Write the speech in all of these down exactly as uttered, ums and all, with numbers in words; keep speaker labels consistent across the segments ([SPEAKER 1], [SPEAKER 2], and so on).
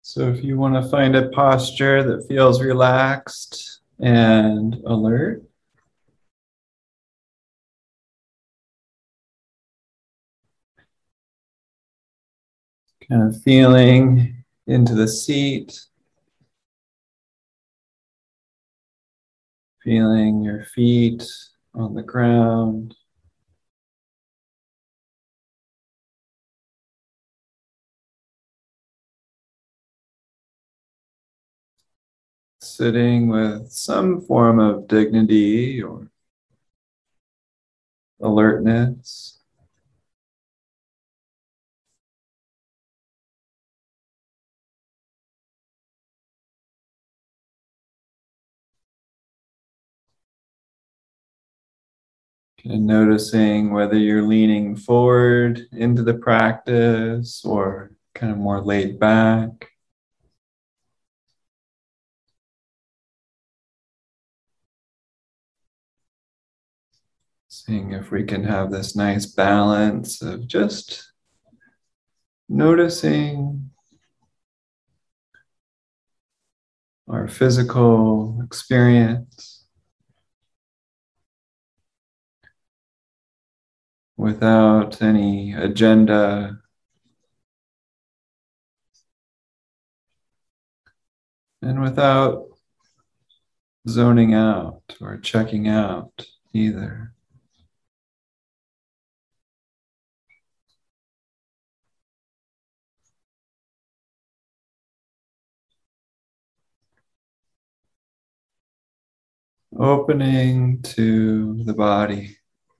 [SPEAKER 1] So if you want to find a posture that feels relaxed and alert, kind of feeling into the seat, feeling your feet on the ground. Sitting with some form of dignity or alertness. And noticing whether you're leaning forward into the practice or kind of more laid back. Seeing if we can have this nice balance of just noticing our physical experience without any agenda, and without zoning out or checking out either. Opening to the body.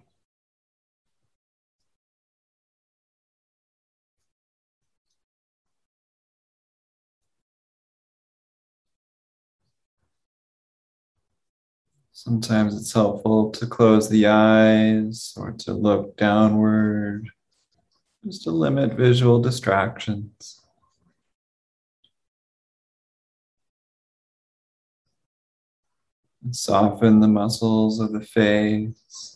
[SPEAKER 1] Sometimes it's helpful to close the eyes or to look downward, just to limit visual distractions. And soften the muscles of the face.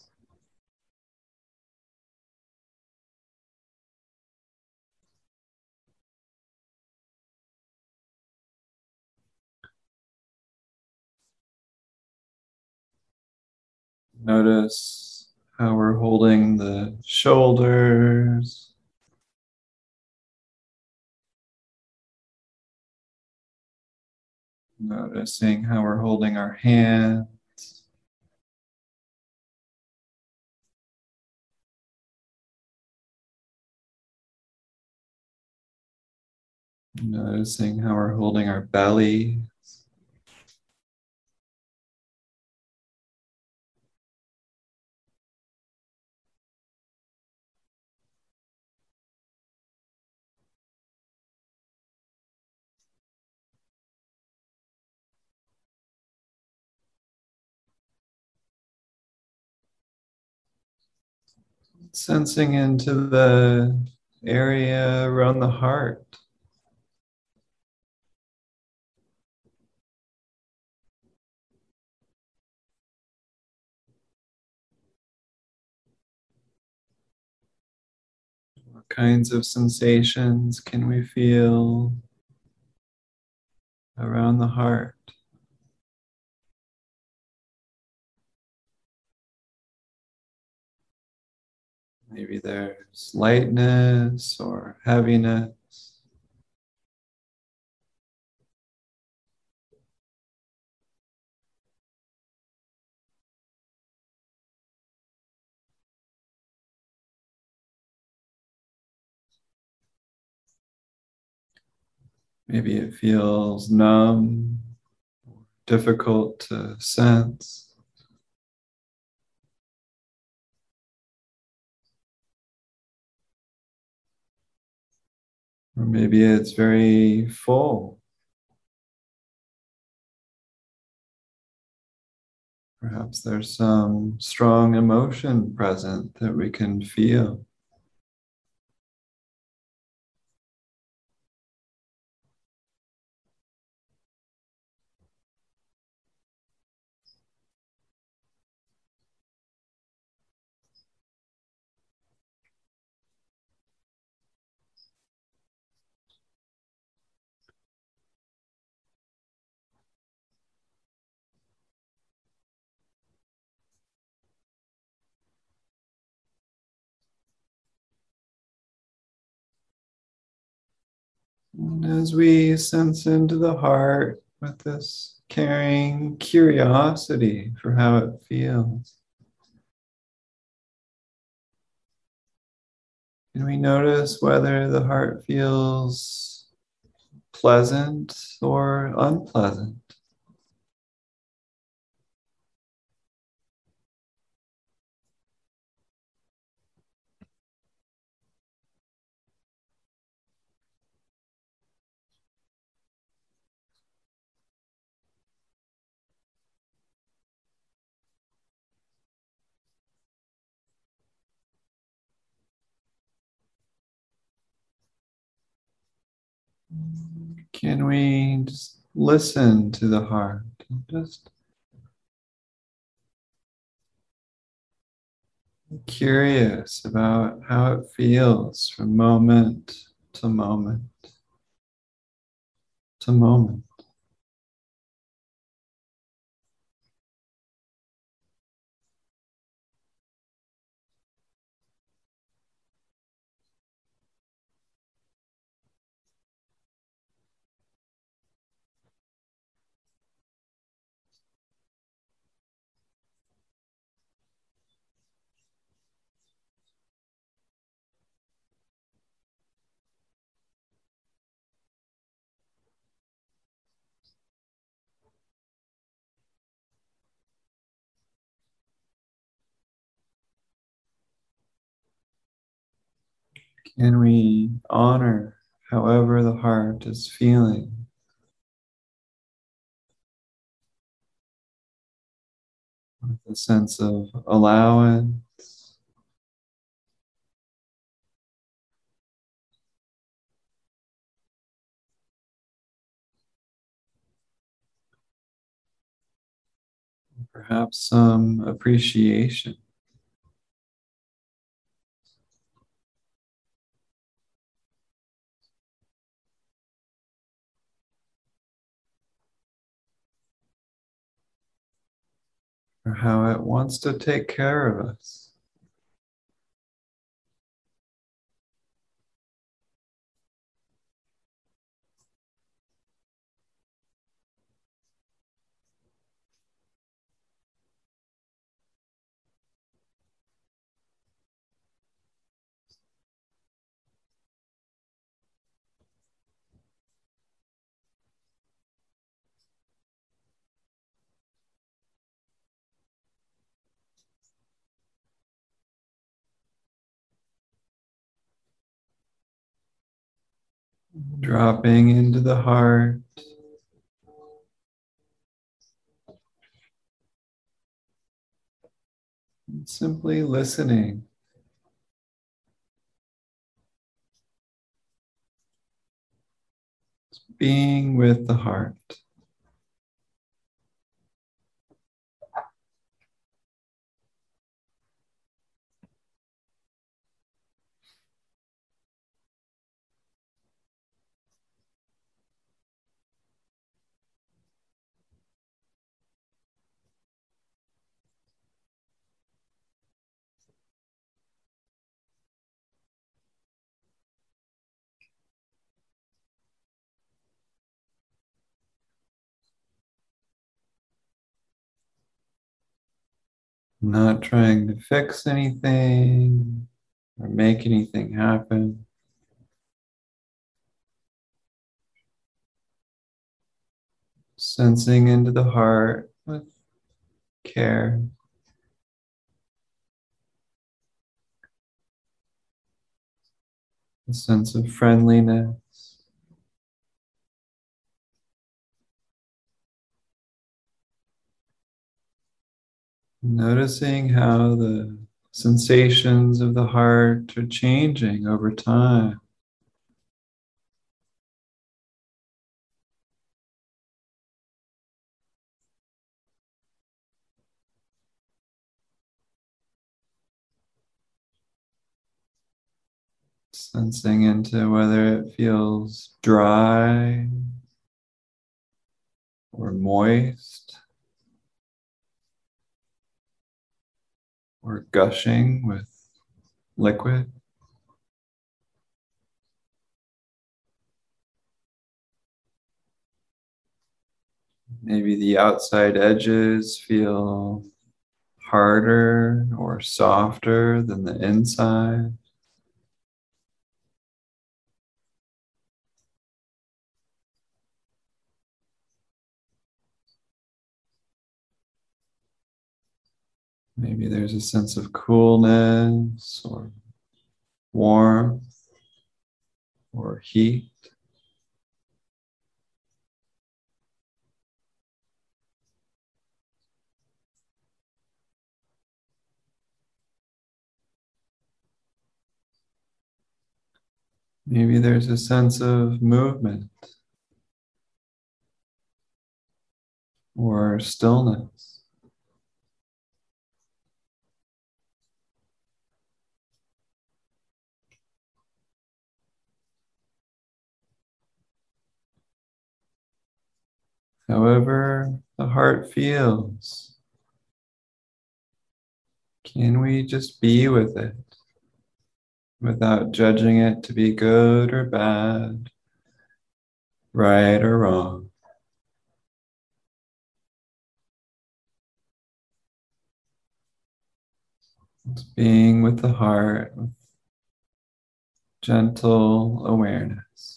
[SPEAKER 1] Notice how we're holding the shoulders. Noticing how we're holding our hands. Noticing how we're holding our belly. Sensing into the area around the heart. What kinds of sensations can we feel around the heart? Maybe there's lightness or heaviness. Maybe it feels numb, difficult to sense. Or maybe it's very full. Perhaps there's some strong emotion present that we can feel. And as we sense into the heart with this caring curiosity for how it feels, can we notice whether the heart feels pleasant or unpleasant? Can we just listen to the heart? Just curious about how it feels from moment to moment to moment. Can we honor however the heart is feeling with a sense of allowance, perhaps some appreciation? For how it wants to take care of us. Dropping into the heart, and simply listening. Being with the heart. Not trying to fix anything or make anything happen. Sensing into the heart with care. A sense of friendliness. Noticing how the sensations of the heart are changing over time. Sensing into whether it feels dry or moist or gushing with liquid. Maybe the outside edges feel harder or softer than the inside. Maybe there's a sense of coolness or warmth or heat. Maybe there's a sense of movement or stillness. However the heart feels, can we just be with it without judging it to be good or bad, right or wrong? It's being with the heart with gentle awareness.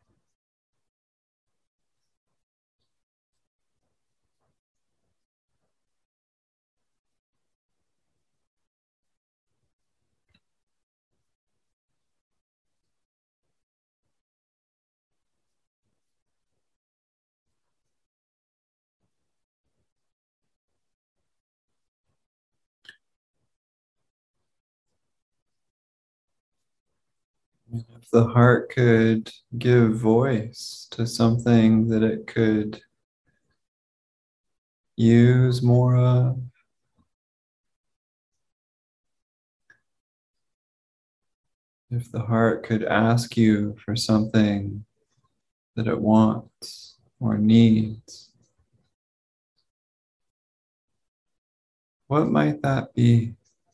[SPEAKER 1] If the heart could give voice to something that it could use more of, if the heart could ask you for something that it wants or needs, what might that be?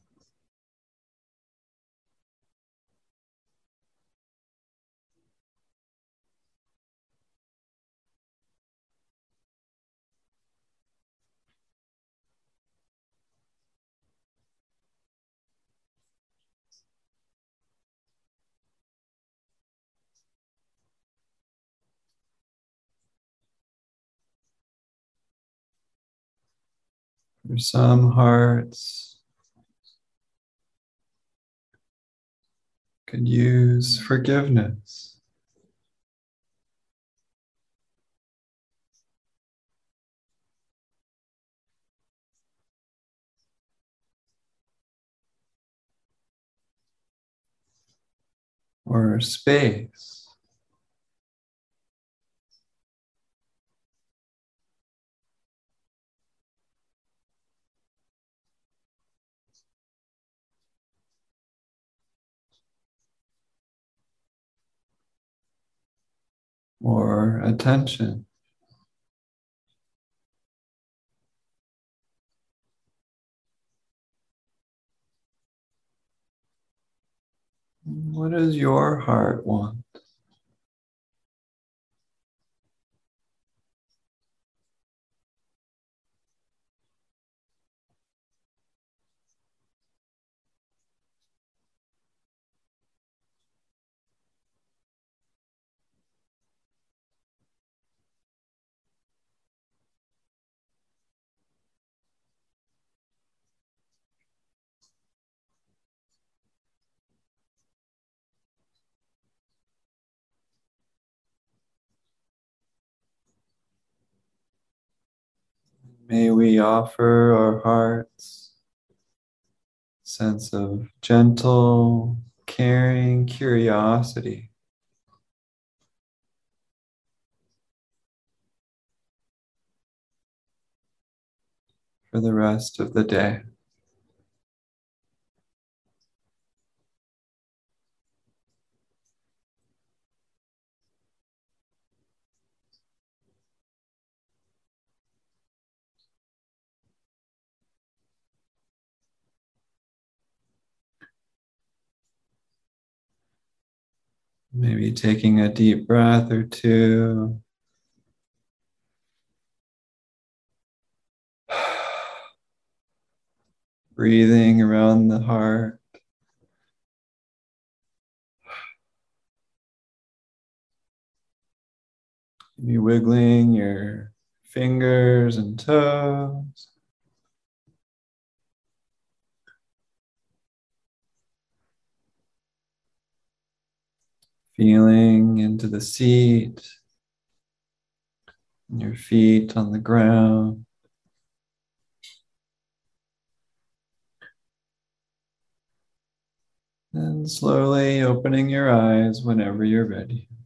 [SPEAKER 1] For some hearts could use forgiveness. Or space. Or attention. What does your heart want? May we offer our hearts a sense of gentle, caring curiosity for the rest of the day. Maybe taking a deep breath or two, breathing around the heart. Maybe wiggling your fingers and toes. Feeling into the seat, and your feet on the ground. And slowly opening your eyes whenever you're ready.